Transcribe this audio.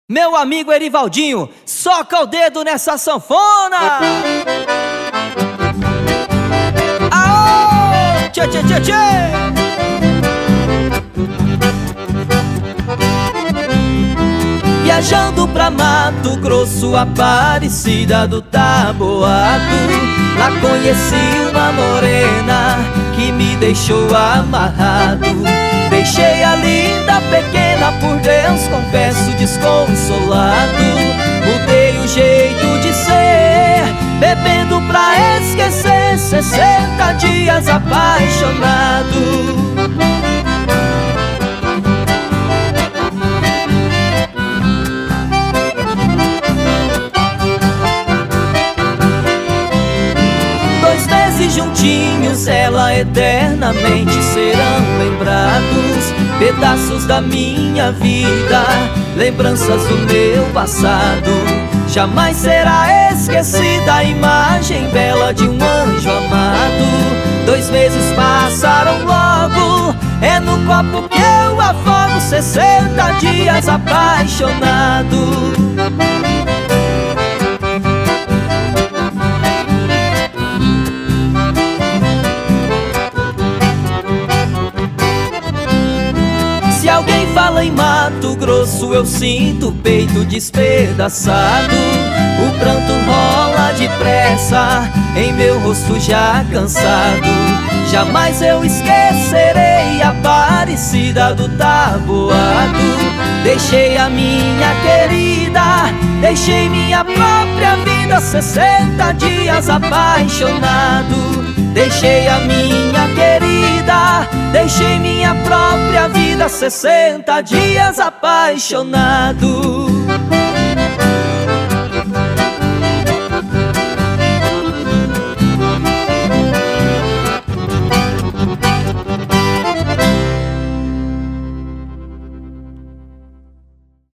Meu amigo Erivaldinho, soca o dedo nessa sanfona! Aô! Tchê, tchê, tchê, tchê! Viajando pra Mato Grosso, Aparecida do Taboado, lá conheci uma morena que me deixou amarrado. Deixei a linda pequena, por Deus confesso, desconsolado. Mudei o jeito de ser, bebendo pra esquecer, 60 dias apaixonado. 2 meses juntinhos, ela eternamente serão lembrados. Pedaços da minha vida, lembranças do meu passado. Jamais será esquecida a imagem bela de um anjo amado. 2 meses passaram logo, é no copo que eu afogo, 60 dias apaixonado. Se alguém fala em Mato Grosso, eu sinto o peito despedaçado. O pranto rola depressa em meu rosto já cansado. Jamais eu esquecerei a Aparecida do Taboado. Deixei a minha querida, deixei minha própria vida, 60 dias apaixonado. Deixei a minha querida, deixei minha própria vida, 60 dias apaixonado.